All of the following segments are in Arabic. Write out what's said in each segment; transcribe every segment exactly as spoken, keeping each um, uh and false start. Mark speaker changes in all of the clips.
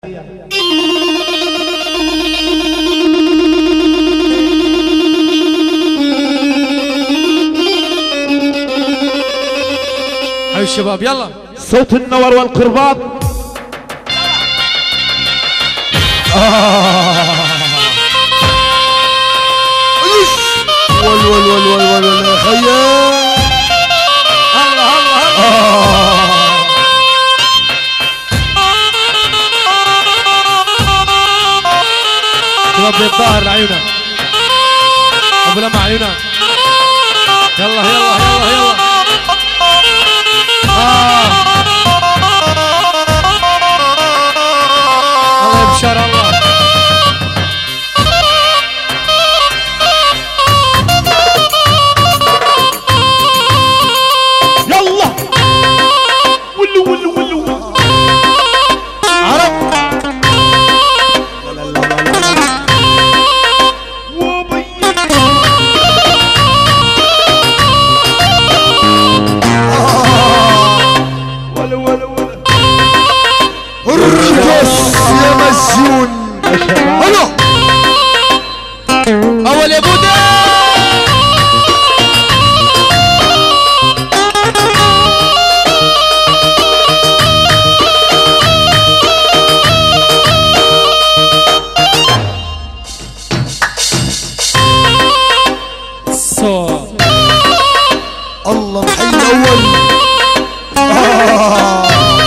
Speaker 1: حي الشباب يلا
Speaker 2: صوت النور والقرباط.
Speaker 3: ول ول ول ول ول يا خيا.
Speaker 1: الله الله ربي الظاهر لعيونك ابو لمع عيونك. يلا يلا يلا يلا آه. الله يبشر الله.
Speaker 2: يلا ولو ولو ولو عرب.
Speaker 3: ارقص يا مجنون. هلا
Speaker 1: اول يا بودا. صوت
Speaker 3: الله محي الاول. آه.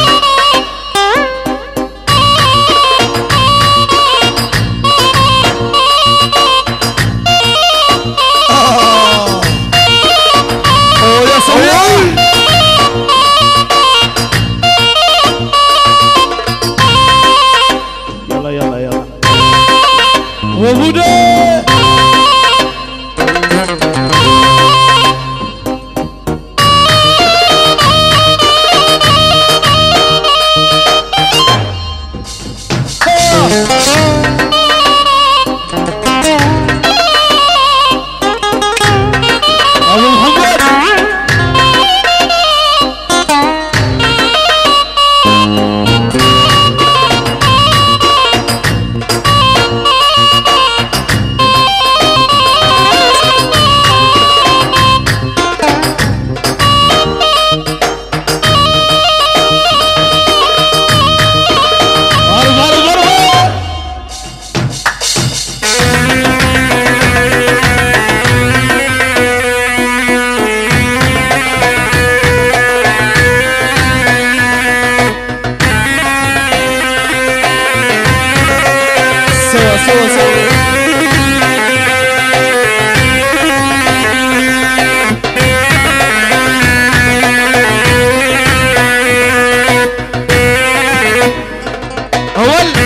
Speaker 2: يلا يلا يلا
Speaker 1: وبودا. ابو محمد سوا سوا سوا. اول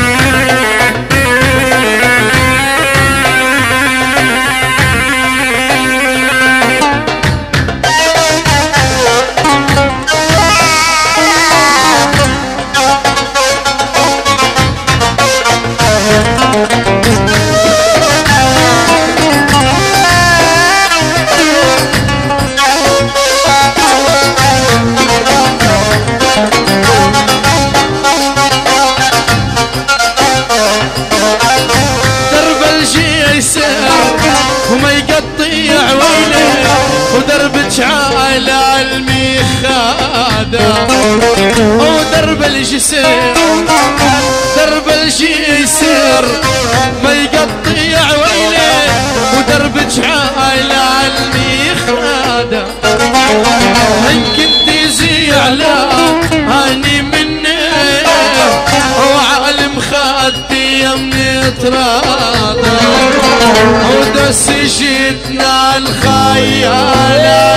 Speaker 1: درب الجيسر وما يقطع عويله ودرب على المخادة. ودرب الجسر درب الجيسر ما يقطع عويله ودرب على المخادة. ان كنت زعلان هاني مني وعالم خدي من تراضى ودس جيتنا الخيالة.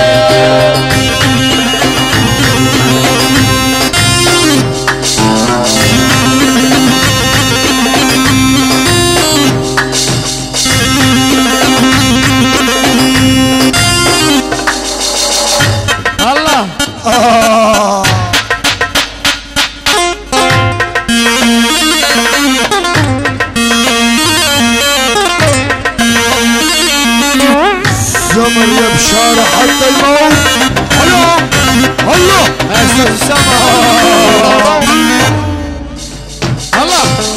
Speaker 1: الله
Speaker 3: آه. زمن يا بشارة حتى الموت. هلا هلا
Speaker 1: السما الله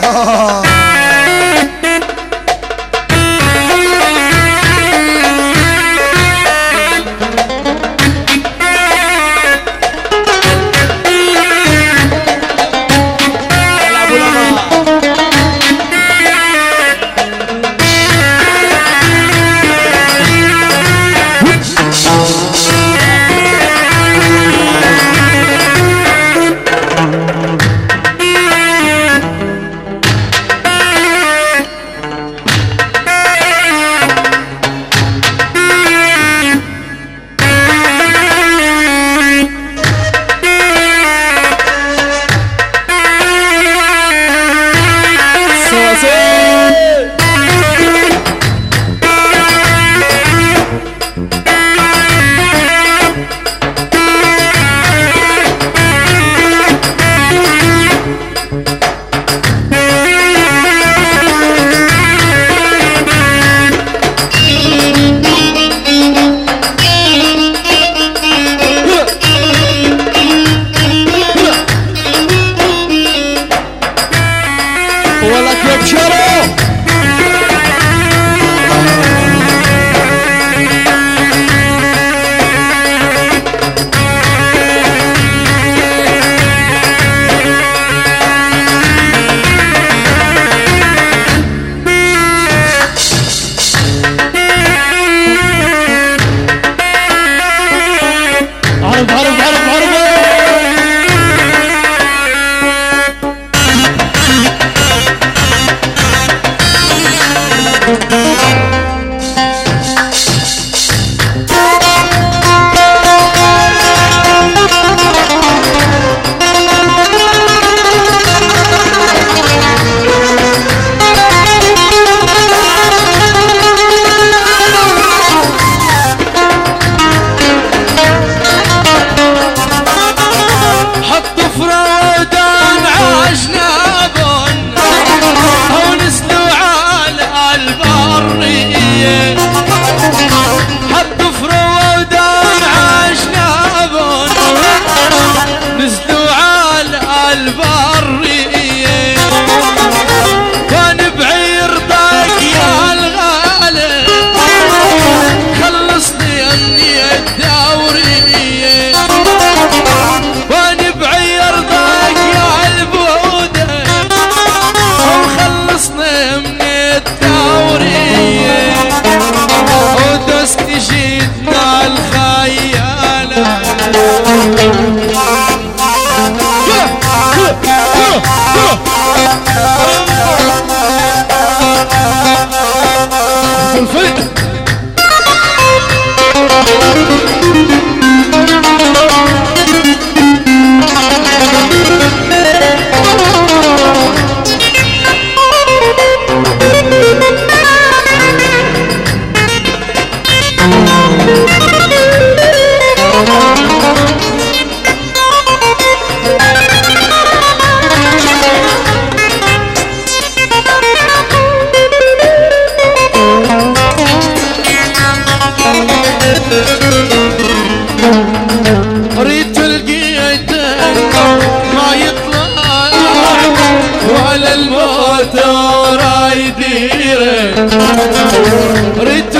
Speaker 1: ريت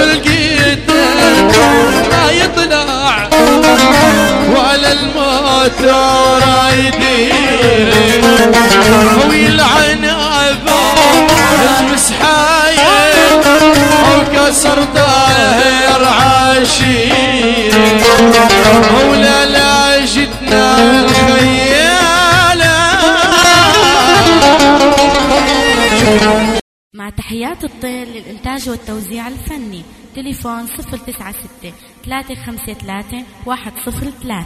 Speaker 1: لقيته ما يطلع ولا الموت رايدين ويلعن ابو المسحايل وكسر ظاهر عاشير ولا لا جدنا الخيالة.
Speaker 4: مع تحيات الطير للإنتاج والتوزيع الفني. تليفون صفر تسعة ستة ثلاثة خمسة ثلاثة واحد صفر ثلاثة.